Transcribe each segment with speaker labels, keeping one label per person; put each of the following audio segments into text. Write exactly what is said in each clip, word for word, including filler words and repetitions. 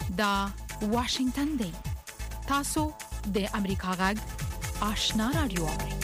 Speaker 1: دا واشنگتن دی تاسو د امریکا غږ آشنا رادیو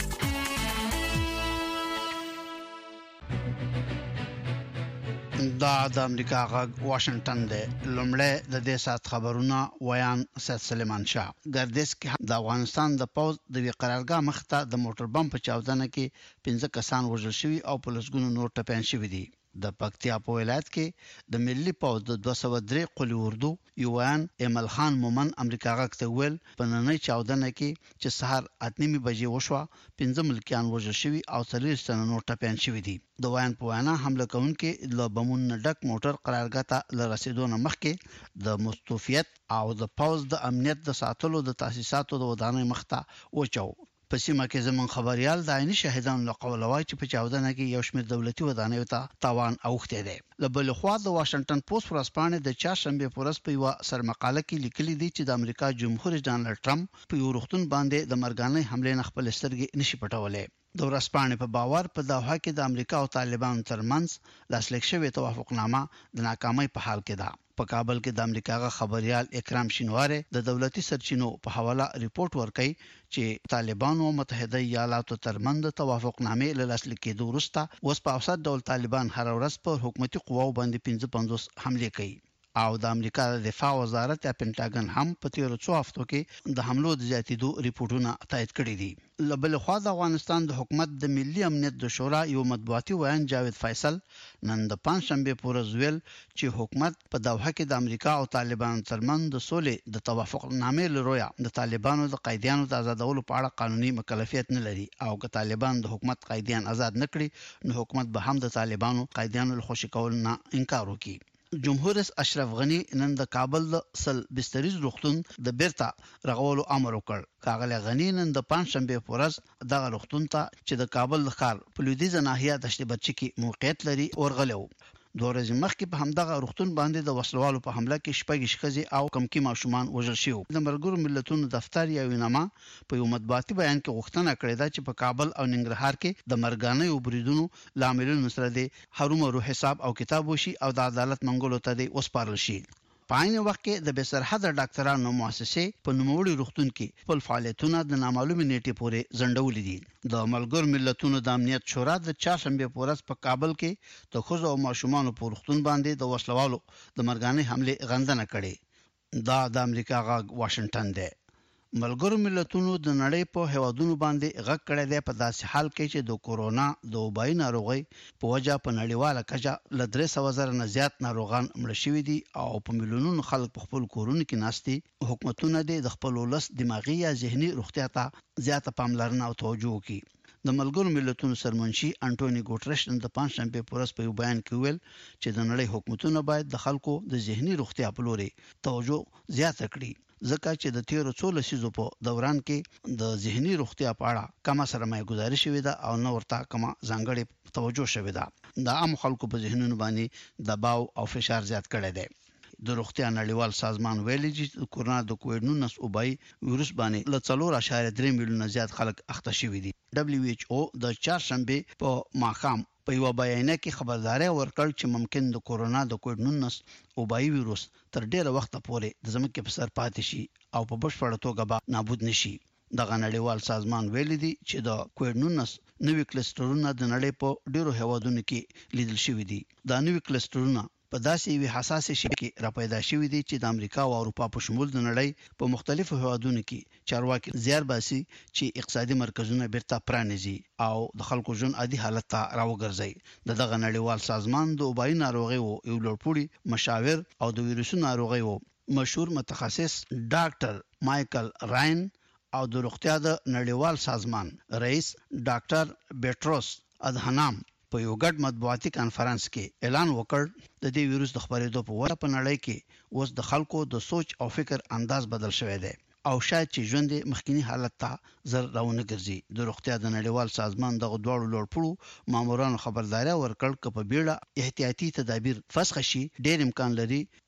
Speaker 2: دا د امریکا غږ واشنگتن دی لومړی د دې سات خبرونه ویان سید سلیمان شاه ګردیز کې د افغانستان د پوز د وی قرارګاه مخته د موټر بم په چاودنه کې پنځه کسان وژل شوي او په لسګونو نور ټپيان شوي دي د پکتیا په ولایت کې د ملي پوز د دوه سوه درې قلی اردو یوان ایمل خان مومن امریکا غږ ته ویل په نننۍ چاودنه کې چې سهار اته نیمه بجې وشوه پنځه ملکیان وژل شوي او څلور تنه نور ټپيان شوي دي د ویان په وینا حمله کوونکي له بمون ډک موټر قرارګاه ته لرسیدونه مخکې د مستوفیت او د پوز د امنیت د ساتلو د تاسیساتو د ودانۍ مخته وچو په سیمه کې زمون خبريال د عیني شاهدانو له قوله وایي چې په چاودنه کې یو شمېر دولتي ودانۍ ته تاوان اوخته دي لبل خو د واشنگټن پوسټ ورځپاڼه د چاشنبه پورس په یو سرمقاله کې لیکلي دي چې د امریکا جمهور رئیس ډانلډ ټرمپ په یو رښتون باندې د مرګانې حمله نه خپل سترګې نشي پټولې د ورځپاڼې په باور په دوحه کې د امریکا او طالبانو ترمنځ لاسلیک شوی توافقنامه د ناکامۍ په حال کې ده په کابل کې د امریکا غا خبريال اکرام شینواره د دولتي سرچینو په حواله ریپورت ورکړي چې طالبانو او متحده ایالاتو ترمنځ توافقنامه له لاسلیک کېدو وروسته اوس په اوسط ډول طالبان هر ورځ پر حکومتي قواو باندې پنځه پنځوس حمله کوي او د امریکا د دفاع وزارت یا پینټاګن هم په تیر څو هفتو کې د حملو د زیاتېدو ریپورتونه تایید کړي دي لبل خو د افغانستان د حکومت د ملي امنیت د شورا یو مطبوعاتي ویان جاوید فیصل نن د پنځشنبه پورز ویل چې حکومت په دوحه کې د امریکا او طالبانو ترمنځ د سولې د توافقنامې لرویا د طالبانو د قیدیانو د آزادولو په اړه قانوني مکلفیت نه لري او که طالبان د حکومت قیدیان آزاد نکړي نو حکومت به هم د طالبانو قیدیانو له خوشی کول نه انکار وکړي جمهور رئیس اشرف غنی نن د کابل د سل بستریز روغتون د بیرته رغولو امر وکړ کاغله غنی نن د پنځشنبه پورز دغه روغتون ته چې د کابل ښار په لویدیځه ناحیه د شتبچ کې موقعیت لري ورغلو دوه ورځې مخکې په همدغه روغتون باندې د وسلوالو په حمله کې شپږ شخصي او کمکی ماشومان وژل شوي د ملګرو ملتونو دفتر یا وینامه په یو مطبوعاتي بیان کې غوښتنه کړې ده چې په کابل او ننګرهار کې د مرګانې او بریدونو لاملونو سره د هرومرو حساب او کتاب وشي او د عدالت منګولو ته د وسپارل شي په عین وخت کې د بسرحد ډاکټرانو مؤسسې په نوموړي روغتون کې خپل فعالیتونه د نامعلومه نیټې پورې ځنډولې دي د ملګرو ملتونو د امنیت شورا د چاشنبه پورز په کابل کې د خوځو او ماشومان په روغتون باندې د وسلوالو د مرګانې حمله غندنه کړې دا د امریکا غاګ واشنگټن دی ملګرو ملتونو د نړۍ په هوادونو باندې غږ کړی دی په داسې حال کې چې د کورونا د وبای ناروغي په وجه په نړیواله کچه ل درې سوه زره نه زیات ناروغان مړ شوي دي او په میلیونونو خلک په خپل کورونو کې ناستي حکومتونه د خپل ولس دماغي یا ذهني روغتیا ته زیاته پاملرنه او توجه کوي د ملګرو ملتونو سرمنشي انټونی ګوټرش د پنځشنبه پورس په بیان کې ویل چې د نړۍ حکومتونه باید د خلکو د ذهني روغتیا په لوري توجه زیاته کړي ځکه چې د تیر څو لسیزو په دوران کې د ذهني روغتیا په اړه کم سرمایه گذاري شوې ده او نو ورته کم ځانګړي توجه شوې ده د عام خلکو په ذهنونو باندې دباو او فشار زیات کړی دی د روغتیا نړیوال سازمان ویلي چې کورونا د کووډ نولس وبای وایروس باندې ل څلور اعشاریه درې میلیونه زیات خلک اخته شوي دي دبليو ایچ او د چهارشنبه په ماخام په یو بیان کې خبرداري ورکړ چې ممکن د کورونا د کووډ نولس وبای وایروس تر ډیره وخت پورې د ځمکې په سر پاتې شي او په بشپړه توګه به نابود نشي دغه نړیوال سازمان ویلي دی چې د کووډ نولس نوې کلسترونه د نړۍ په ډیرو هوادونو کې لیدل شوي دي دا نوې کلسترونه په داسې وی حساسه شي کې راپیدا شوي دي چې د امریکا او اروپا په شمول د نړۍ په مختلفو هوادونو کې چارواکي زیار باسي چې اقتصادي مرکزونه بیرته پرانیزي او د خلکو ژوند عادي حالت ته راوګرځي دغه نړیوال سازمان د وبای ناروغي او یو لوړپوړي مشاور او د ویروسو ناروغي او مشهور متخصص ډاکټر مایکل راین او د روغتیا د نړیوال سازمان رئیس ډاکټر بیټروس ادهانام په یو ګډ مطبوعاتي کانفرنس کې اعلان وکړ د دې وایروس د خپرېدو په وخت په نړۍ کې اوس د خلکو د سوچ او فکر انداز بدل شوی دی او شاید چې ژوند مخکینی حالت ته زر راونه ګرځي د روغتیا د نړیوال سازمان دغه دوړو لوړپوړو مامورانو خبرداري ورکړ چې په بیړه احتیاطي تدابیر فسخ شي ډېر امکان لري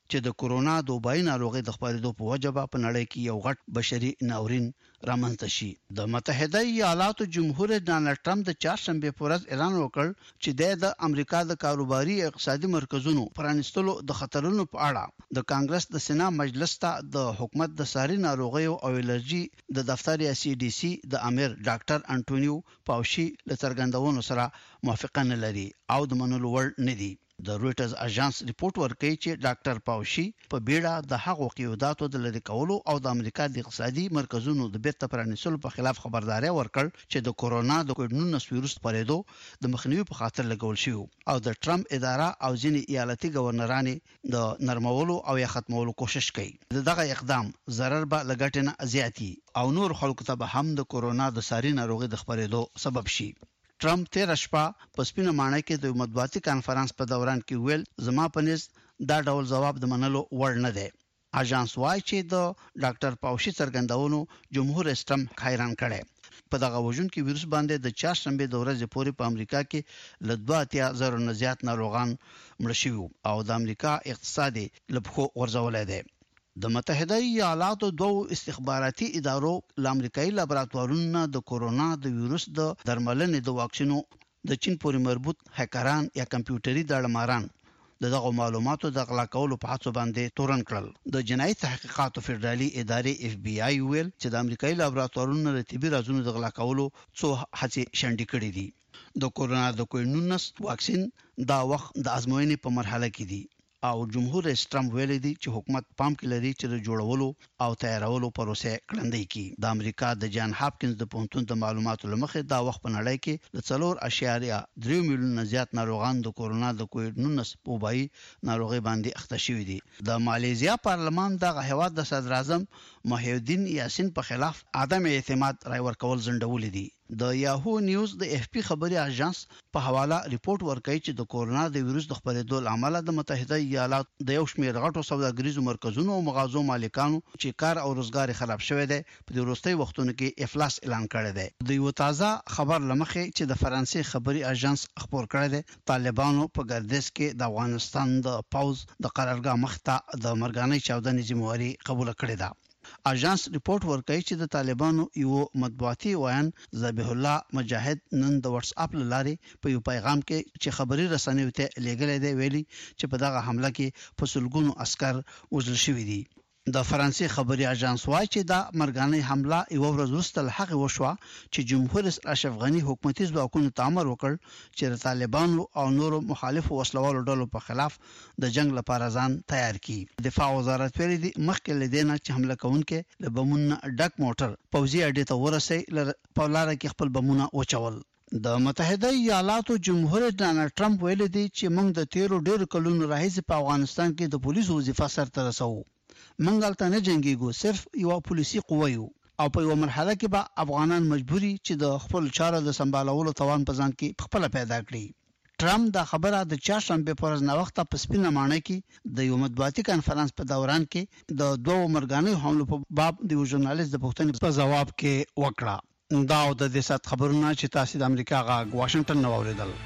Speaker 2: چې د کورونا د وبای ناروغي د خپرېدو په وجه په نړۍ کې یو غټ بشري ناورین رامنځته شي. د متحده ایالاتو جمهور ډانلډ ټرمپ د چهارشنبه په ورځ اعلان وکړ چې د امریکا د کاروباري اقتصادي مرکزونو پرانستلو د خطرونو په اړه د کانګرس د سنا مجلس ته د حکومت د ساري ناروغیو او الرجي د دفتر یا سی ډي سي د امیر ډاکټر انټونیو پاوشي له څرګندونو سره موافقه نه لري او د منلو وړ نه دي. د رويټرز اژانس ریپورت ورکوي چې ډاکټر پاوشي په بیړه د هغو قیوداتو د لری کولو او د امریکا د اقتصادي مرکزونو د بیرته پرانیستلو په خلاف خبرداري ورکړ چې د کورونا د کووډ نولس ویروس پرېدو د مخنیوي په خاطر لګول شو او د ټرمپ اداره او ځینې ایالتي گورنرانو د نرمولو او یا ختمولو کوشش کوي. دغه اقدام ضرر به لګټنه زیاتی او نور خلکو ته به هم د کورونا د ساري ناروغي د خبرېدو سبب شي. ټرمپ تیر شپه په سپینه مانه کې د مطبوعاتي کانفرنس په دوران کې ویل زما پنځ دا ډول جواب د منلو وړ نه دی. اژانس وايي چې د ډاکټر پاوشي څرګندونو جمهور استم حیران کړي. په دغه وژن کې ویروس باندې د چهارشنبه د ورځې پورې په امریکا کې ل دوه اتیا زره نه زیات ناروغان مړ شوي او د امریکا اقتصادي لپخو ورزولای دی. د متحده ایالاتو دوه استخباراتي ادارو ل امریکایي لابراتوارونو د کورونا د ویروس د درملنې د واکسینو د چین پورې مربوط هکران یا کمپیوټري داړماران دغه معلوماتو د غلا کولو په هڅه باندې تورن کړل. د جنایي تحقیقاتو فدرالي ادارې اف بي آی ویل چې د امریکایي لابراتوارونو د طبي رازونو د غلا کولو څو هڅې شنډې کړې دي. د کورونا د کووډ نولس واکسین دا وخت د ازموینې په مرحله کې دی او جمهور ټرمپ ویلي دی چې حکومت پام کې لري چې د جوړولو او تیارولو پروسه کړندې کی. د امریکا د جان هاپکینز د پونتون د معلوماتو لمخې دا وخت په نړۍ کې د څلور اشاریه درې میلیون زیات ناروغان د کورونا د کووډ نولس وبای ناروغي باندې اخته شوي دي. د مالیزیا پارلمان د هیواد د صدر اعظم محی الدین یاسین په خلاف عدم اعتماد رای ورکول ځنډول دي. د یاهو نیوز د اف پی خبري اژانس په حواله ریپورت ورکړي چې د کورونا د ویروس د خپرېدو لامل د متحده ایالاتو د یو شمېر غټو سوداګریزو مرکزونو او مغازو مالکانو چې کار او روزګار خراب شوی دی په وروستي وختونو کې افلاس اعلان کړی دی. د یو تازه خبر لمخې چې د فرانسې خبري اژانس خبر کړی دی طالبانو په ګردش کې د افغانستان د پاوز د قرارګاه مخته د مرګاني چاودنې ذمہواری قبول کړې ده. اژانس ریپورت ورکړي چې د طالبانو یو مطبوعاتي ویان ذبیح الله مجاهد نن د واتس اپ لارې په یو پیغام کې چې خبري رسنیو ته لېږل دی ویلي چې په دغه حمله کې په سلګونو عسكر وژل شوي دي. د فرانسې خبري اژانس وايي چې دا مرګاني حمله یو ورځ وروسته له هغه وشوه چې جمهور اشرف غنی حکومتي ځواکونو تامر وکړ چې د طالبانو او نورو مخالفو وسلوالو ډلو په خلاف د جنگ لپاره ځان تیار کړي. دفاع وزارت ویلي دی مخکې لدینه چې حمله کوونکې له بمونو ډک موټر پوځي اډې ته ورسي په لار کې خپل بمونه وچول. د متحده ایالاتو جمهور ډانلډ ټرمپ ویلي دی چې موږ د تیرو ډیرو کلونو راهیسې په افغانستان کې د پولیسو وظیفه سرته رسوو. منګل ته نه جنگيګو صرف یو پولیسي قوه یو او په یو مرحله کې به افغانان مجبوري چې د خپل چارو د سمبالولو توان په ځان کې خپل پیدا کړي. ټرمپ دا خبره د چهارشنبه پر ورځ نو وخت په سپینه مانه کې د یو مطبوعاتي کانفرنس په دوران کې د دوه مرګاني حملو په باب د یو ژورنالیست د پوښتنې په جواب کې وکړه. دا د دې سات خبرونه چې تاسو د امریکا غاګ واشنگټن نو اوریدل.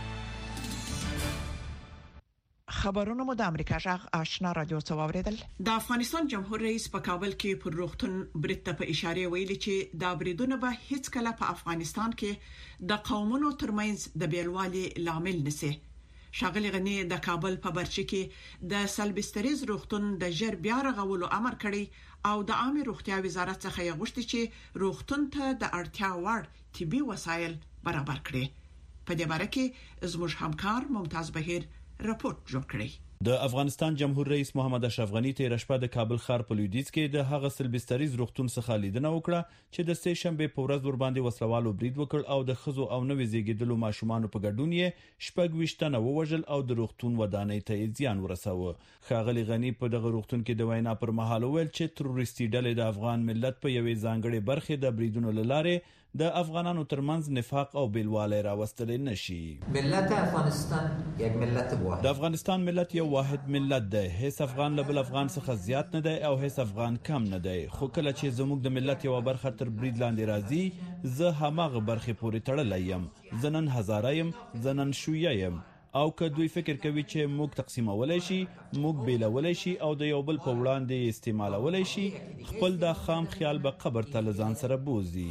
Speaker 3: خبرونه مو د امریکا جغ آشنا رادیو څو اوریدل.
Speaker 4: د افغانستان جمهور رئیس په کابل کې پر روغتون برت په اشاره ویلي چې دا بریدونه به هیڅ کله په افغانستان کې د قومونو ترمنځ د بیلوالي لامل نشي. شاغلی غنی د کابل په برچ کې د سلبستریز روغتون د جر بیا رغولو امر کړی او د عامه روغتیا وزارت څخه یې غوښتي چې روغتون ته د اړتیا وړ طبي وسایل برابر کړي. په دې باره کې زموږ همکار ممتاز بهیر راپورټ جوړ کړی.
Speaker 5: د افغانستان جمهور رئیس محمد اشرف غنی تیر شپه د کابل ښار په لویدیځ کې د هغه سلبستریز روغتون څخه لیدنه وکړه چې د سه شنبه په ورځ ور باندې وسلوالو برید وکړ او د خزو او نوې زیږیدلو ماشومان په ګډون یې شپږ وشتنه ووجل او د روغتون ودانۍ ته زیان ورساوه. ښاغلی غنی په دغه روغتون کې د وینا پر مهال ویل چې تروریستي ډلې د افغان ملت په یوې ځانګړې برخه د بریدونو لاره د افغانانو ترمنځ نفاق او بیلواله راوستل نشي.
Speaker 6: ملت افغانستان یک ملت واحد.
Speaker 5: د افغانستان ملت یو واحد ملت دی. هیڅ افغان له بل افغان څخه زیات نه دی او هیڅ افغان کم نه دی. خو کله چې زموږ د ملت یو برخه تر برید لاندې راځي زه همغه برخه پورې تړلای یم. زنن هزاره یم، زنن شویه یم او که دوی فکر کوي چې موږ تقسیمولای شي، موږ بیلولای شي او د یو بل په وړاندې استعمالولای شي، خپل دا خام خیال به قبر ته لزان سره بوزي.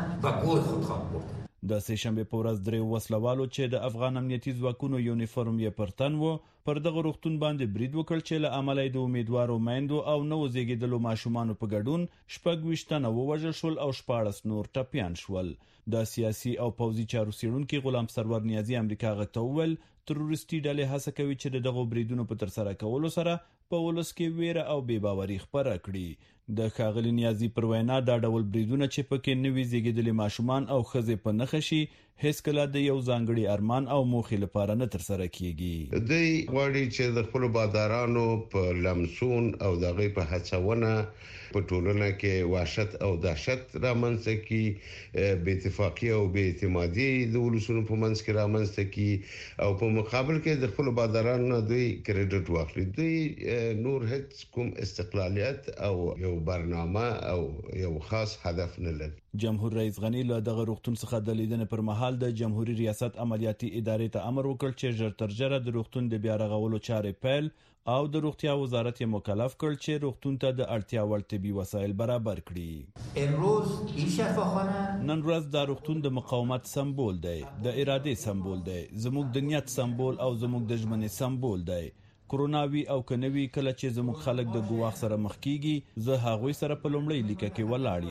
Speaker 5: د سه شنبه په ورځ درې وسلوالو چې د افغان امنیتي ځواکونو یونیفورم یې پر تن و پر دغه روغتون باندې برید وکړ چې له امله د امیدوارو میندو او نو زیږیدلو ماشومانو په ګډون شپږ ویشت تنه ووژل شول او شپاړس نور ټپیان شول. د سیاسي او پوځي چارو څیړونکي غلام سرور نیازي امریکا غته وویل تروریستي ډلې هڅه کوي چې دغه بریدونو په تر سره کولو سره په ولس کې ویره او بې باوري خپره کړي. د ښاغلي نیازي پر وینا دا ډول بریدونه چې پکې نوي زیږیدلي ماشومان او ښځې په نښه شي هیڅ کله د یو ځانګړي ارمان او موخې لپاره نه تر سره کیږي.
Speaker 7: دوی غواړي چې د خپل بادارانو په لمسون او دغه په هڅونه په ټولنه کې وحشت او دهشت رامنځته کی، بې اتفاقی او بې اعتمادي د ولسونو په منځ کې رامنځته کی او په مقابل کې د خپل بادارانو دوی کریډټ واخلي. دوی نور هیڅ کوم استقلالیت او یو برنامه او یو خاص هدف نه لري.
Speaker 5: جمهور رئیس غنی له دغه روغتون څخه د لیدنې پر مهال د جمهوریت ریاست عملیاتي ادارې ته امر وکړ چې ژر تر ژره د روغتون د بیا رغولو چارې پیل او د روغتیا وزارت یې مکلف کړ چې روغتون ته د اړتیا وړ طبي وسایل برابر کړي.
Speaker 6: امروز این شفاخانه
Speaker 5: نن ورځ د روغتون د مقاومت سمبول دی، د ارادې سمبول دی، زموږ د نیت سمبول او زموږ د ژمنې سمبول دی. کروناوي او کنوي کله چې زموږ خلک د ګواښ سره مخ کیږي زه هغوی سره په لومړی لیکه کې ولاړ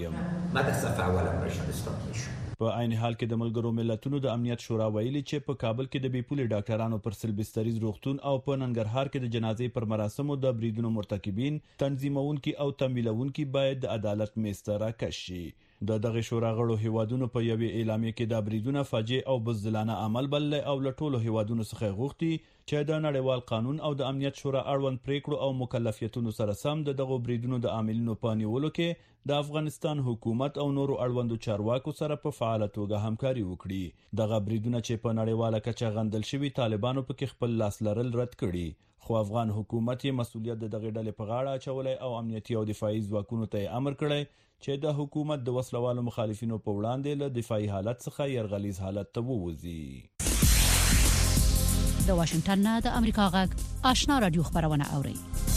Speaker 5: یم. په عین حال کې د ملګرو ملتونو د امنیت شورا ویلي چې په کابل کې د بیپولي ډاکټرانو پر سلبستریز روغتون او په ننګرهار کې د جنازې پر مراسمو د بریدونو مرتکبین تنظیمونکي او تمویلونکي باید د عدالت میسته راکش شي. د دغه شورا غړو هیوادونو په یوې اعلامیه کې د بریدونو فاجعه او بزدلانه عمل بل او لټولو هیوادونو څخه غوښتي چې د نړیوال قانون او د امنیت شورا اړوند پریکړو او مکلفیتونو سره سم د دغه بریدونو د عاملینو په نیولو کې د افغانستان حکومت او نورو اړوندو چارواکو سره په فعاله توګه همکاري وکړي. دغه بریدونه چې په نړیواله کچه غندل شوي طالبانو پکې خپل لاس لرل رد کړي، خو افغان حکومت یې مسؤلیت د دغه ډلې په غاړه اچولی او امنیتي او دفاعي ځواکونو ته امر کړی چې د حکومت د وسلوالو مخالفینو په وړاندې له دفاعي حالت څخه يرغلیز حالت ته ووځي.
Speaker 8: د واشنگټن نه د امریکا غږ آشنا رادیو خبرونه اوري.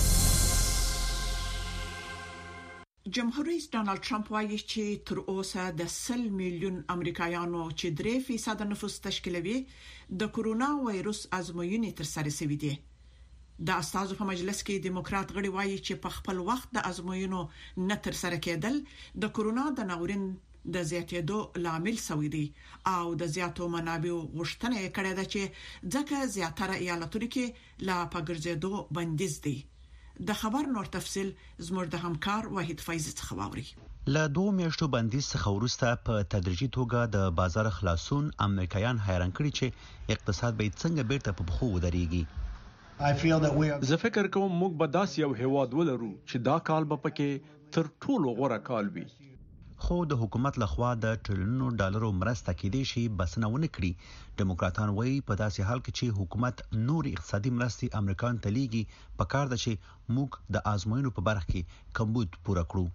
Speaker 4: جمهور رئیس ډانلډ ټرمپ وایي چې تر اوسه د سل میلیون امریکایانو چې درې فیصد نفوس تشکیلوي د کورونا وایروس ازموینې تر سره شوې دي. د استازو په مجلس کې دیموکرات غړي وایي چې په خپل وخت د ازموینو نه تر سره کېدل د کورونا د ناورین د زیاتېدو لامل شوی دی او د زیاتو منابعو غوښتنه کړې ده چې ځکه زیاتره ایالتونو کې لا پګرځېدو بندیز دی. د خبر نور تفصيل زموږ د همکار واحد فیض څخه واوري.
Speaker 9: له دوه میاشتو بندیز څخه وروسته په تدریجي توګه د بازار خلاصون امریکایان حیران کړي چې اقتصاد به څنګه بیرته په بخو ودرېږي.
Speaker 10: زه فکر کوم موږ به داسې یو هیواد ولرو چې دا کال به پکې تر ټولو غوره کال وي.
Speaker 9: خو د حکومت لخوا د ټریلیونو ډالرو مرسته کېدې شي بسنه ونه کړي. ډیموکراتان وایي په داسې حال کې چې حکومت نور اقتصادي مرستې امریکایانو ته لیږي پکار ده چې موږ د آزموینو په برخه کې کمبود پوره کړو.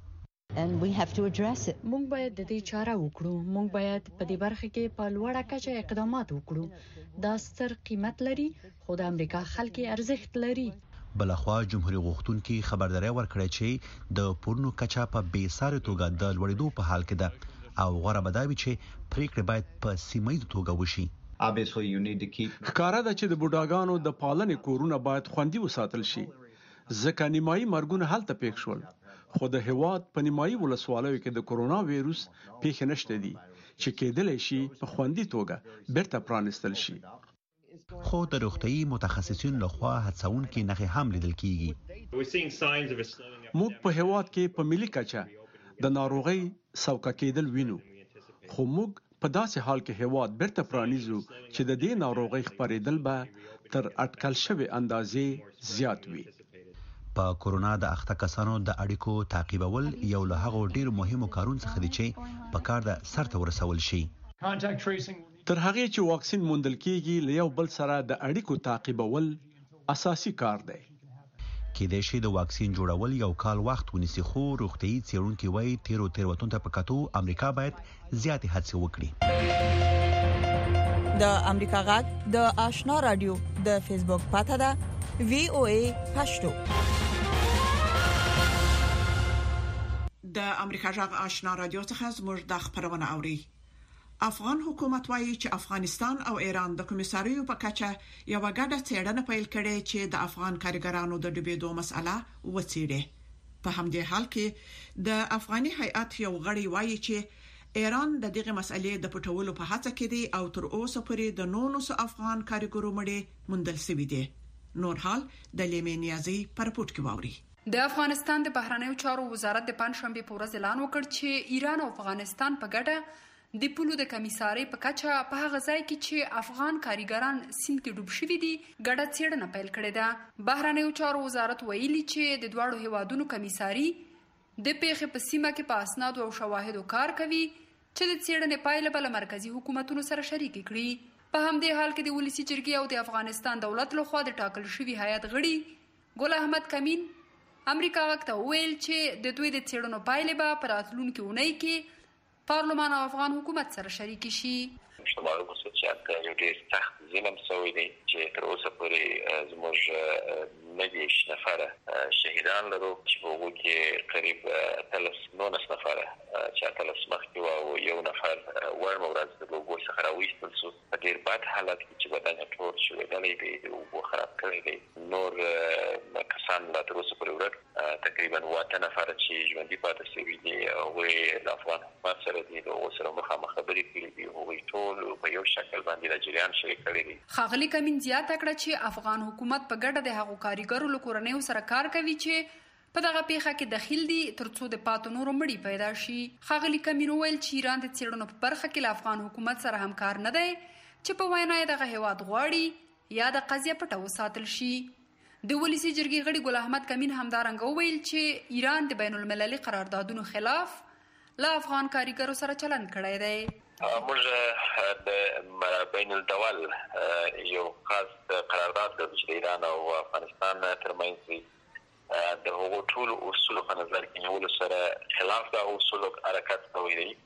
Speaker 11: موږ باید د دې چاره وکړو. موږ باید په دې برخه کې په لوړه کچه اقدامات وکړو. دا ستر قیمت لري خو د امریکا خلک ارزښت لري.
Speaker 9: بلخوا جمهوریت غوښتونکي خبرداري ورکړه چې د پورنو کچا په بې ساري توګه د لوړېدو په حال کې ده او غوړه بداوي چې پریکړه باید په سیمه توګه وشي.
Speaker 10: ښکارا ده چې د بوډاګانو د پالنې کورونه باید خوندي وساتل شي ځکه نیمایي مرګونه هلته پېښ شول. خو د هواد په نیمایي ولسوالیو کې د کورونا وایروس پیښې نشته دي چې کېدلی شي په خوندي توګه بیرته پرانستل شي.
Speaker 9: خو د روغتيي متخصصین لخوا هڅونکي نښې هم لیدل کیږي.
Speaker 10: موږ په هواد کې په ملي کچه د ناروغي سوکه کېدل وینو خو موږ په داسې حال کې هواد بیرته پرانیزو چې د دې ناروغي خپرېدل به تر اټکل شوی اندازې زیات وي.
Speaker 9: په کورونا د اخته کسانو د اړیکو تعقیبول یو له هغو ډیرو مهمو کارونو څخه دی چې په کار د سرته ورسول شي.
Speaker 10: تر هغه چې واکسین موندل کیږي له یو بل سره د اړیکو تعقیبول اساسي کار دی.
Speaker 9: کېدای شي د واکسین جوړول یو کال وخت ونیسي خو روغتيي څېړونکي وایي تیرو تیروتنو ته په کتو امریکا باید زیاتې هڅې وکړي.
Speaker 12: د امریکا غږ د آشنا رادیو د فیسبوک پاڼه ده وی او ای پښتو.
Speaker 4: د امریکا غږ آشنا رادیو څخه زموږ د خبرونه اوري. افغان حکومت وايي چې افغانستان او ایران د کمیساریو په کچه یو غاډه څېړنه پیل کړې چې د افغان کارګرانو د ډوبېدو مسله وڅېړي. په همدې حال کې د افغاني هیئات یو غړي وايي چې ایران د دغه مسلې د پټولو په هڅه کې دي او تر اوسه پورې د نولسو افغان کارګرو مړي موندل شوي دي. نور حال د لیمنیازي پر پورت کې واوري.
Speaker 13: د افغانستان د بهرنیو چارو وزارت د پنځشنبه په ورځ اعلان وکړ چې ایران او افغانستان په ګډه د پولو د کمیسارۍ په کچه په هغه ځای کې چې افغان کارګران سیند کې ډوب شوي دي ګډه څېړنه پیل کړې ده. بهرنیو چارو وزارت ویلي چې د دواړو هیوادونو کمیساري د پیښې په سیمه کې په اسناد او شواهدو کار کوي چې د څېړنې پایله به له مرکزي حکومتونو سره شریک کړي. په همدې حال کې د ولسی جرګې او د افغانستان دولت لخوا د ټاکل شوي هیئت غړي ګل احمد کمین امریکا غږ ته ویل چې د دوی د څېړنو پایلې به په راتلونکي اونۍ کې پارلمان او افغان حکومت سره شریک شي.
Speaker 14: شمال مسوچات یو ډېر سخت ظلم شوی دی چې تر اوسه پورې زموږ نږدې نفره شهیدان لرو چې په هغو کې قریب اتلس نولس نفره چې اتلس مخکې وو او یو نفر وړمه ورځ د اوبو څخه راویستل شو په ډېر بد حالت کې چې بدن یې ټول شویدلی دی د اوبو خراب کړی دی. نور کسان لا تر اوسه پورې ورک تقریبا اووه اتیا نفره چې ژوندي پاتې شوي دي هغوی د افغان حکومت سره دي د هغو سره مخامخ خبرې کړي دي. هغوی ټول په یو شکل باندې د جریان شریک کړي دي.
Speaker 13: ښاغلي کمین زیاته کړه چې افغان حکومت په ګډه د هغو کارګرو له کورنیو سره کار کوي چې په دغه پیښه کې دخیل دي ترڅو د پاتو نورو مړي پیدا شي. ښاغلي کمین ویل چې ایران د څېړنو په برخه کې له افغان حکومت سره همکار نه دی چې په وینا یې دغه هیواد غواړي یا د قضیه پټه وساتل شي. د ولسی جرګې غړي ګل احمد کمین همدارنګه ویل چې ایران د بین المللي قراردادونو خلاف له افغان کارګرو سره چلند کړی دی.
Speaker 14: موږ د بین الدول یو خاص قرارداد د ایران او افغانستان ترمنځ د هغو ټولو اصولو په نظر کې نیولو سره خلاف د اصولو حرکت کوي دی.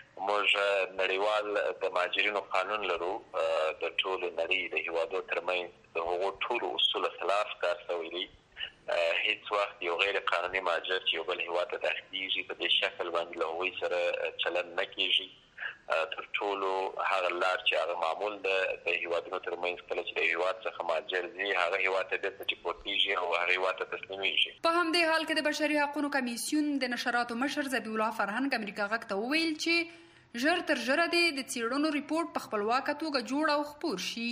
Speaker 14: موږ نړیوال د مهاجرینو قانون لرو د ټولو نړۍ د هیوادو ترمنځ د هغو ټولو اصولو خلاف کار کوي دی. هیڅ وخت یو غیر قانوني مهاجر چې یو بل هیواد ته داخليږي په دې شکل باندې له هغوی سره چلند نه کیږي. تر ټولو هغه لار چې هغه معمول ده د هیوادونو ترمنځ کله چې د هیواد څخه مهاجر ځي هغه هیواد ته بیرته ډیپورټیږي او هغه هیواد ته تسلیمیږي.
Speaker 13: په همدې حال کې د بشري حقوقو کمیسیون د نشراتو مشر ذبیح الله فرهنګ امریکا غږ ته وویل چې ژر تر ژره د څېړنو ریپورت په خپلواکه توګه جوړ او خپور شي.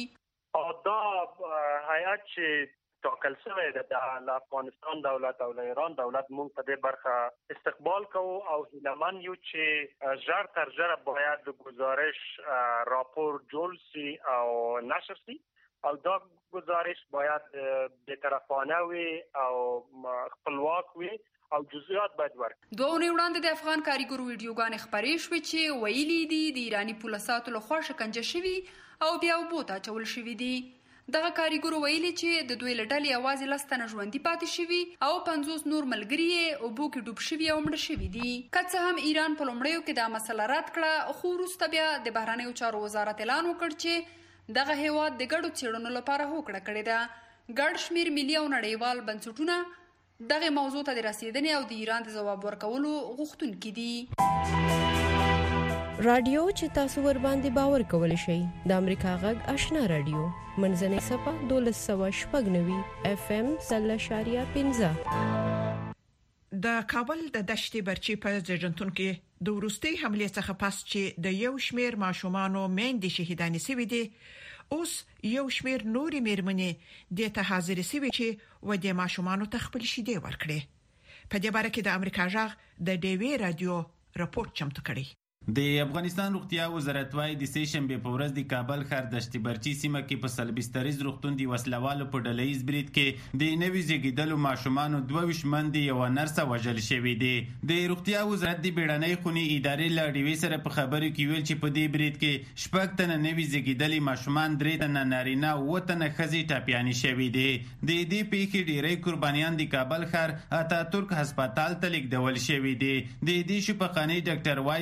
Speaker 15: دا هیئت چې ټاکل شوی د افغانستان دولت او ایران دولت مونږ په دې برخه استقبال کوو او هیلهمن یو چې ژر تر ژره باید گزارش راپور جوړ شي او نشر شي او دا گزارش باید بی‌طرفانه وي او خپلواک وي او جزئیات باید ورکړي.
Speaker 13: دوه اونۍ وړاندې د افغان کارګرو ویډیوګانې خپرې شوې چې ویلي دي د ایراني پولیسو لخوا شکنجه شوي او بیا اوبو ته اچول شوي دي. دغه کارګرو ویلي چې د دوی له ډلې یوازې لس تنه ژوندي پاتې شوي او پنځوس نور ملګري یې اوبو کې ډوب شوي او مړه شوي دي. که څه هم ایران په لومړیو کې دا مسله رد کړه خو وروسته بیا د بهرنیو چارو وزارت اعلان وکړ چې دغه هیواد د ګډو څېړنو لپاره هوکړه کړې ده. ګډ شمېر ملي او نړیوال بنسټونه دغه موضوع ته د رسیدنې او د ایران د ځواب ورکولو غوښتونکي دي.
Speaker 16: رادیو چې تاسو ور باندې باور کولی شئ د امریکا غږ آشنا رادیو منځنۍ صفه دولس سوه شپږ نوي اف ام سل اشاریه پنځه.
Speaker 4: د کابل د دشتي برچی په ځجنتون کې د وروستي حمله څخه پس چې د یو شمیر ماشومانو میندې شهیدانې شوې دي اوس یو شمیر نوري میرمنې د ته حاضر شوي چې و د ماشومانو ته خپل شیدې ورکړي. په دې باره کې د امریکا غږ د ډیوی رادیو راپور چمتو کړی.
Speaker 5: د افغانستان روغتیا وزارت وايي د سې شنبه په ورځ د کابل ښار دشتي برچی سیمه کې په سلبستریز روغتون دی وسلوالو په ډلهیز برید کې د نوي زیږیدلو ماشومانو دوه ویشت مندي یو نرس وژل شوی دی. د روغتیا وزارت د بیړنۍ خونی ادارې له ډیوی سره په خبرو کې ویل چې په دې برید کې شپږ تنه نوي زیږیدلي ماشومان درې تنه نارینه او تنه ښځې ټاپیانې شوي دي. د دې پیښې ډیری قربانیان د کابل ښار اتاتورک هسپتال ته لیږدول شوي دي. د دې شفاخانه ډاکټر وايي هغه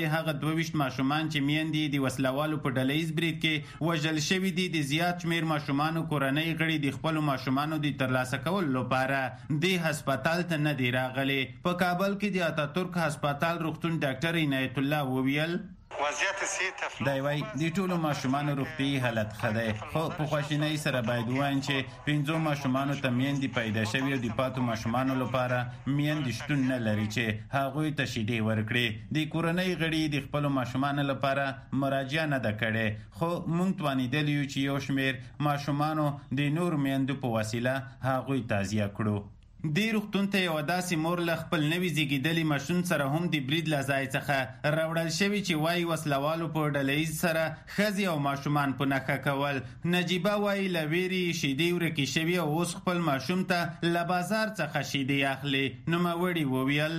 Speaker 17: دوه ویشت ماشومان چې میندې د وسلوالو په ډلهیز برید کې وژل شوي دي د زیات شمیر ماشومانو کورنۍ غړي د خپلو ماشومانو د ترلاسه کولو لپاره د هسپتال ته نه دی راغلي. په کابل کې د اتاتورک هسپتال روغتون ډاکټر عنایت الله وویل دا وایي د ټولو ماشومانو روغتیايي حالت ښه دی، خو په خواشینۍ سره باید ووایم چې پنځو ماشومانو ته میندې پیدا شوي او د پاتو ماشومانو لپاره میندې شتون نه لري چې هغوی ته شیدې ورکړي. د کورنۍ غړي د خپلو ماشومانو لپاره مراجعه نه ده کړې، خو موږ توانېدلی یو چې یو شمېر ماشومانو د نورو میندو په وسیله هغوی تغذیه کړو. دې روغتون ته یوه داسې مور له خپل نوي زیږېدلي ماشوم سره هم د برید له ځای څخه راوړل شوي چې وایي وسلوالو په ډلهیز سره ښځې او ماشومان په نښه کول. نجیبه وایي له ویرې شیدې ورکې شوي او اوس خپل ماشوم ته له بازار څخه شیدې اخلي. نوموړي وویل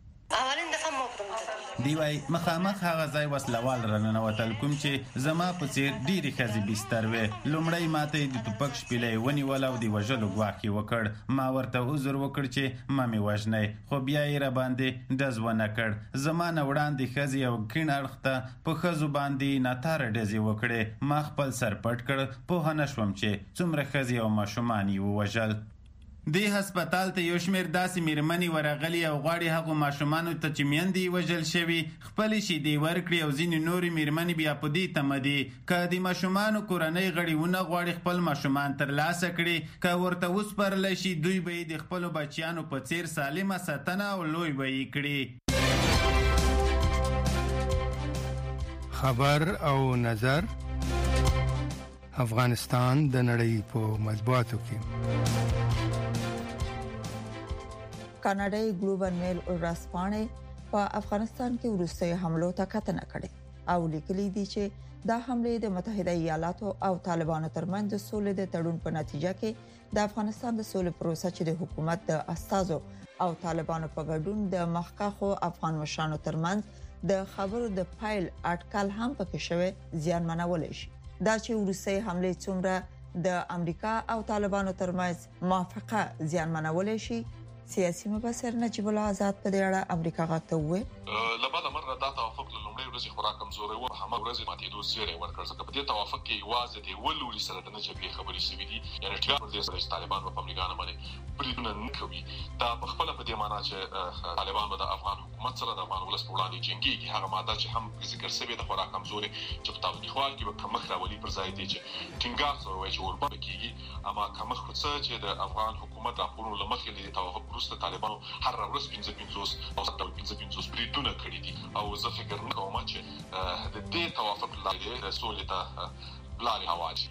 Speaker 17: دی وایي مخامخ هغه ځای وسلوال راننوتل کوم چې زما په څېر ډېرې ښځې بستر وې. لومړی ماته یې د ټوپک شپیلی ونیول او د وژلو ګواښ یې وکړ. ما ورته عذر وکړ چې مه مې وژنئ، خو بیا یې راباندې ډز ونه کړ. زما نه وړاندې ښځې او کیڼ اړخ ته په ښځو باندې ناتاره ډزې وکړې. ما خپل سر پټ کړ، پوهه نه شوم چې څومره ښځې او ماشومان یې ووژل. دې هسپتال ته یو شمېر داسې میرمنې ورغلي او غواړي هغو ماشومانو ته چې میندې یې وژل شوي خپلې شیدې ورکړي او ځینې نورې میرمنې بیا په دې تمه دي که د ماشومانو کورنۍ غړي ونه غواړي خپل ماشومان ترلاسه کړي، که ورته وسپارلی شي دوی به یې د خپلو بچیانو په څېر سالمه ساتنه او لوی به یې کړي.
Speaker 18: خبر او نظر افغانستان د نړۍ په مطبوعاتو کې.
Speaker 12: کاناډای ګلوبل میل ورځپاڼې په افغانستان کې وروستیو حملو ته کتنه کړې او لیکلي دي چې دا حمله د متحده ایالاتو او طالبانو ترمنځ د سولې د تړون په نتیجه کې د افغانستان د سولې پروسه چې د حکومت د استازو او طالبانو په ګډون د مخکخو افغان مشرانو ترمنځ د خبرو د پایل اټکل هم پکې شوی زیان منولای شي. دا چې وروستي حمله څومره د امریکا او طالبانو ترمنځ موافقه زیان منولای شي، سیاسي مبصر نجیب الله آزاد په دې اړه امریکا غاټه وې
Speaker 19: لبعد مرة دا توافق لومړی ورځې خورا کمزوري و، هم ورځې ماتېدو زیری ورکړ. ځکه په دې توافق کې یوازې د ولوري سره د نجبې خبرې شوې دي، یعنې ټول پر دې سره چې طالبان په امریکا باندې بریدونه نه کوي. دا په خپل په دې معنی چې طالبان به د افغان حکومت سره د افغان ولس په وړاندې جنګيږي. هغه ماده چې هم ذکر شوی د خورا کمزوري چې په تاریخوال کې به کمخ راولي پر ځای دی چې ټینګار سره وایي چې وربه کیږي. اما کمخ څه چې د افغان حکومت راپورونه لمخې د توافق وروسته طالبانو هر ورځ پنځه پنځوس او ستاسو پنځه پنځوس بریدونه کړی دي او زه فکر نه کوم چې د دې توافق لاره رسول ته لارې هواجي.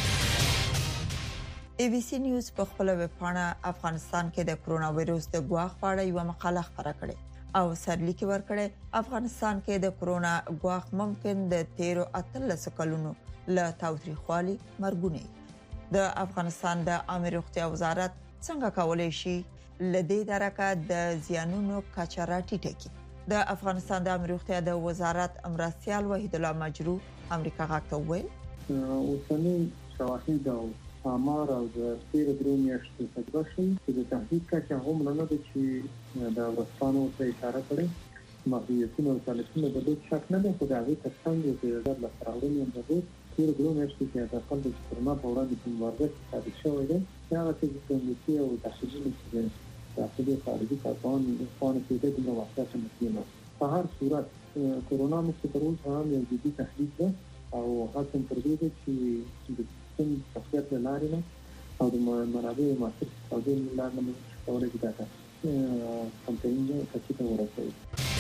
Speaker 12: ای بي سي نیوز په خپل ویب پاڼه افغانستان کې د کرونا وایروس د ګواښ په اړه یو مقاله خپره کړې او سرلیک ورکړې افغانستان کې د کرونا ګواښ ممکن د تیرو اتلس کلونو له تاوتریخوالي مرګونی. د افغانستان د عامه روغتیا وزارت څنګه کولای شي لدې درکه د زیانونو کچه راټیټه کړي؟ د افغانستان د عامه روغتیا د وزارت امرسیال وحید الله مجروح امریکا غاټه وویل
Speaker 20: اوسنی شواهد او آمار او د تیر درو میاشتو تجربه چې د تحقیق کچه هم نه ده چې د ورځپاڼو ته اشاره کړې محدودیتونه او سالسونه د دوی شک نه ده، خو د هغې ترڅنګ د ډېر لاسراوړنې د تیر درو میاشتو کې د خلکو د کرونا په وړاندې کوم مبارزه ثابت شوی دی چې هغه چې د انګلیسي او تحقیقي چې داخلي خارجي کارپان فان کې د نو واقعیت مهمه. په هر صورت کرونا مستقرول هم یو جدي تهدید ده او هڅه تر دې ده چې د سیستم تخصیص لارې نه او د منابع مؤثر استفاده لاره نه کولای شي دا کمپاین کچې ورسوي.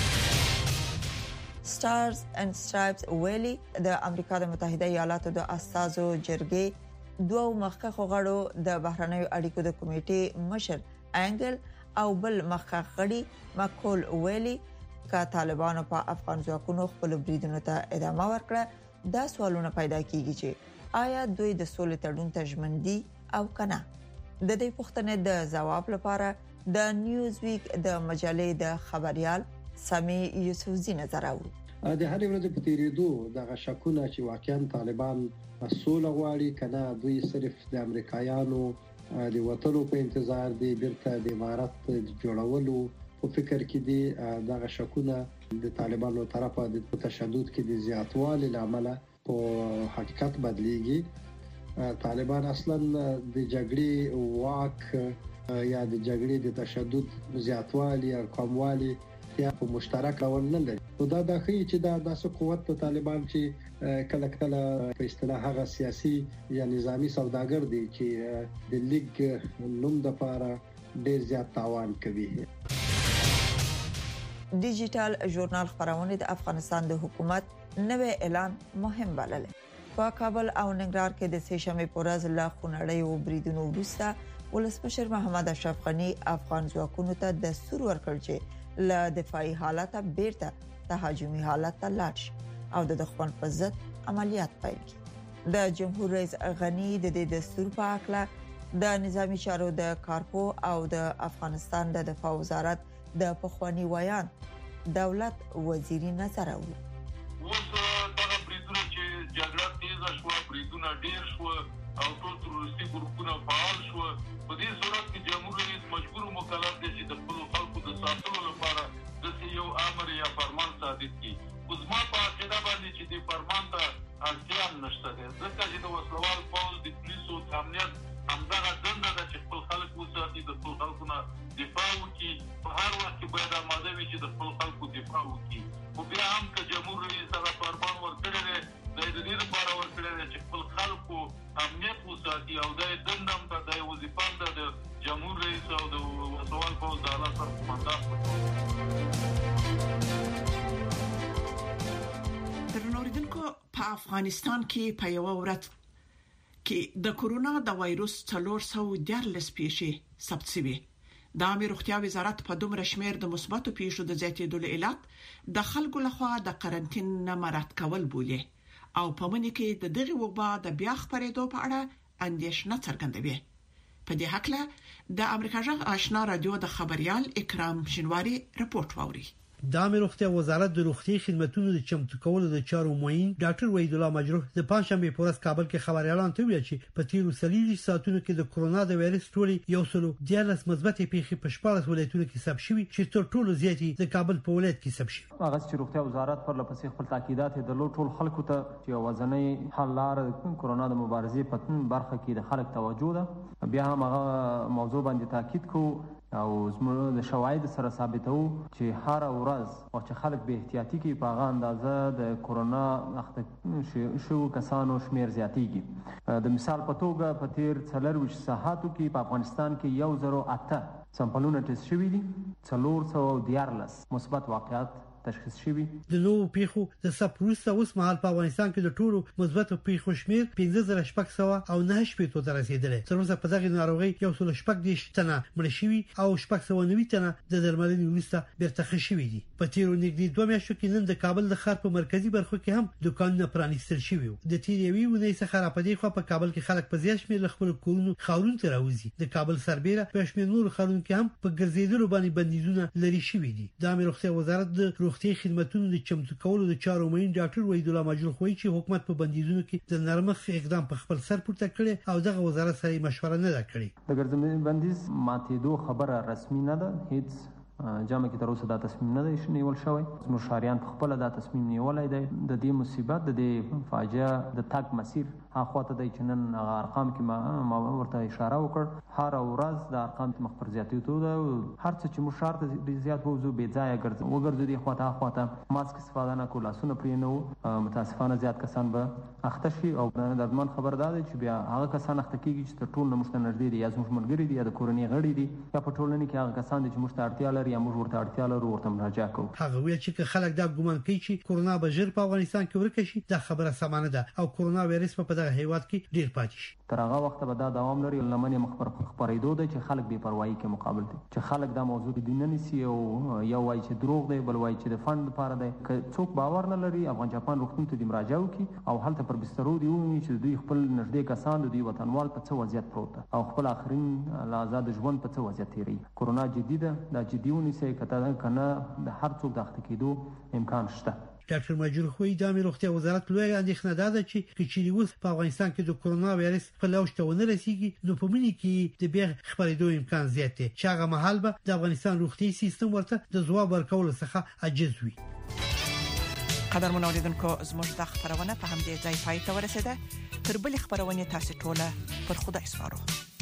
Speaker 12: سټارز اینڈ سټرایپس ویلي د امریکا د متحده ایالاتو د استازو جرګې دوه مخکخو غړو د بهرنیو اړیکو د کمیټې مشر انګل او بل مخکخ غړي ماکول ویلي کا طالبانو په افغان ځواکونو خپل بریدونو ته ادامه ورکړه. دا سوالونه پیدا کیږي چې آیا دوی د سولې تړون ته ژمن دي او کنه؟ د دې پوښتنې د ځواب لپاره د نیوز ویک د مجلې د خبريال سامي یوسفزي نظر اورو.
Speaker 20: د هرې ورځې په تیریدو د شکونه چې واقعا طالبان سوله غواړي کنه دوی صرف د امریکایانو د وټلو په انتظار دي، بیرته د امارات جوړولو په فکر کې دي. دا شکونه د طالبانو طرفه د تشدد کې د زیاتوالي لامل په حقیقت بدلیږي. طالبان اصلا د جګړې واک یا د جګړې د تشدد زیاتوالي او کموالي یا په مشترک ډول نه لري. نو دا د خې چې دا داسې قوت ته طالبان چې کله کله په اصطلاح هغه سیاسي یا نظامی سوداګر دي چې د لیګ نوم د لپاره ډېر زیات تاوان کوي.
Speaker 12: ډیجیټل ژورنال خبرونه د افغانستان د حکومت نوې اعلان مهم بلل. په کابل او ننګرهار کې د سېشمې پورز لا خونړی او بریدونو وروسته ولسمشر محمد اشرف غنی افغان ځواکونو ته دستور ورکړ چې له دفاعي حالت بیرته تهاجمي حالت ته لاړ شي او د دښمن په ضد عملیات پیل کړي. د جمهور رئیس غنی د دې دستور په اړه د نظامی چارو د کارپو او د افغانستان د دفاع وزارت د پخوانی ویان دولت وزیری نظر اوري.
Speaker 21: اوس دغه بریدونه چې جګړه تیزه شو، بریدونه ډیر شو او ټول تروریستي ګروپونه فعال شو. په دې صورت کې جمهور رئیس مجبور مکلف دی چې د خپل خلکو د ساتلو لپاره د یو امر یا فرمان صادر کړي. اوس ما په عقیده باندې چې د فرمان ته اړتیا نشته ده، ځکه چې د وسلوال پوځ د پولیسو د امنیت همدغه دنده ده چې خپل خلک وساتي، د خپل خلکو نه دفاع وکړي. په هر وخت کې باید آماده وي چې د خپل خلکو دفاع وکړي. خو بیا هم که جمهور رئیس هغه فرمان ورکړی دی، دا د دې لپاره ورکړی دی چې خپل خلکو امنیت وساتي او دا دنده هم ده، دا وظیفه هم ده د جمهور رئیس او د وسلوال پوځ د اعلی سرقمندان په
Speaker 4: درنوریدونکو په افغانستان کې په یو ورځ کې د کورونا د وایروس څلور سوه دیارلس پیښې ثبت شوې. د عامه روغتیا وزارت په دومره شمیر د مثبتو پیښو د زیاتېدو علت د خلکو لخوا د قرنټین نه مراعات کول بولي او په منځ کې د دغه وبا د بیا خپرېدو په اړه اندېښنه څرګندوي. په دې حق له د امریکا جغ آشنا رادیو د خبريال اکرام شینواری رپورت ووري.
Speaker 22: د عامه روغتیا وزارت د روغتي خدماتو د چمتو کولو د چارو معین ډاکټر وحید الله مجروح د پنځشنبه په ورځ کابل کې خبريالان ته ویل چې په تیرو سلیزي ساعتونو کې د کورونا د وایرس ټولي یو سلو دیارلس مثبتې پیښې په شپږ ولایتونو کې ثبت شوې چې تر ټولو زیاتې د کابل په ولایت کې ثبت شوې.
Speaker 23: هغه چې روغتیا وزارت پر لپسې خپل تاکیدات د لو ټول خلکو ته چې وزنۍ حل لار کورونا د مبارزې په برخه کې د خلک توجه ده. بیا هم هغه موضوع باندې تاکید کوو او زموږ د شواهد سره ثابتو چې هر ورځ او چې خلک به احتیاطي کې په هغه اندازه د کورونا اخته شو کسانو شمیر زیاتېږي. د مثال په توګه په تیر څلور ساعتو کې په افغانستان کې یو زرو اته سمپلونه ټیسټ شوي دي، څلور سوه دیارلس مثبت واقعات تشخیص شوي.
Speaker 22: د نوو پیښو د سپروسته اوس مهال په افغانستان کې د ټولو مثبتو پیښو شمیر پنځه زره شپږ سوه او نه شپږ ته رسیدلی. تر اوسه په دغه ناروغي یو سل شپږ دیش تنه مړ شوي او شپږ سوه نوي تنه د درملنې وروسته بیرته ښه شوي دي. په تیرو نږدې دوه میاشتو کې نن د کابل د ښار په مرکزی برخو کې هم دکانونه پرانیستل شوي وو. د تیر یوې ونې څخه را پدې خو په کابل کې خلک په زیات شمېر خپل کورونو خاورون ته راوځي. د کابل سربېره په شمېر نور خلونو کې هم په ګرځېدلو باندې بندیزونه لري شوي دي. د عامه روغتیا وزارت د روغتي خدماتو د چمتو کولو د چارو معین ډاکټر وحید الله مجروح وایي چې حکومت په بندیزونو کې د نرمښت اقدام په خپل سر پورته کړي او دغه وزارت سره مشوره نه ده کړې.
Speaker 23: د ګرځندوی بندیز ماتېدو خبره رسمي نه ده، هیڅ جامه کې تر اوسه دا تصمیم نه دی نیول شوی. زموږ شاریان په خپل دا تصمیم نیولای دی. د دې مصیبت د دې فاجعه د تاک مسیر هغه ته د چنن ارقام کې ما, ما ورته اشاره وکړ. هر ورځ د ارقام مخ پر زیاتېدو ده. هر څه چې موږ شرط زیات وو بې ځای ګرځو وګرځو دي خواته خواته ماسک استفاده نه کول اسونه پرې نه. متاسفانه زیات کسان به اخته شي او د درمن خبر ده چې بیا هغه کسان اخته کیږي چې تر ټولو نمشته نږدې دي یا زموږ ملګري دي یا د کورنۍ غړي دي یا په ټولنه کې هغه کسان دي چې موږ ته اړتیا لري یا موږ ورته اړتیا لرو ورته مراجعه کوو.
Speaker 22: هغه ویل چې خلک دا ګومان کوي چې کورونا به ژر په افغانستان کې ورکه شي. دا خبره سمانه ده او کورونا وایرس په دغه هیواد کې ډیر پاتې شي.
Speaker 23: تر هغه وخت به دا دوام لري. لمنې مخ پر خبرېدو ده چې خلک بې پروايي کې مقابل دي، چې خلک دا موضوع د دین نه نسی او یو وایي چې دروغ دی، بل وایي چې د فند لپاره دی. که څوک باور نه لري افغان جاپان روغتون ته د مراجعه وکړي او هلته پر بسترو دی وویني چې دوی خپل نږدې کسان د دوی وطنوال په څه وضعیت پروت ده او خپل آخرین لحظات د ژوند په څه وضعیت تیري. کورونا جدي ده، دا جدي ونیسئ، کته کنه د هر څوک د اخته کېدو امکان شته.
Speaker 22: ډاکټر ماجور خوې د امیر روغتیا وزارت لوی اندېښنه ده چې کچېری اوس په افغانستان کې د کورونا وایرس په لوشته ونه رسیږي نو په مني کې د بیا خبرېدو امکان زیات دی چې هغه مهال به د افغانستان روغتي سیستم ورته د ځواب ورکولو څخه عاجز وي.
Speaker 4: قدر منوریدونکو زموږ د خبرونه په همدې ځای پای ته ورسیده. تر بل خبرونه تاسو ټول پر خدای سپارو.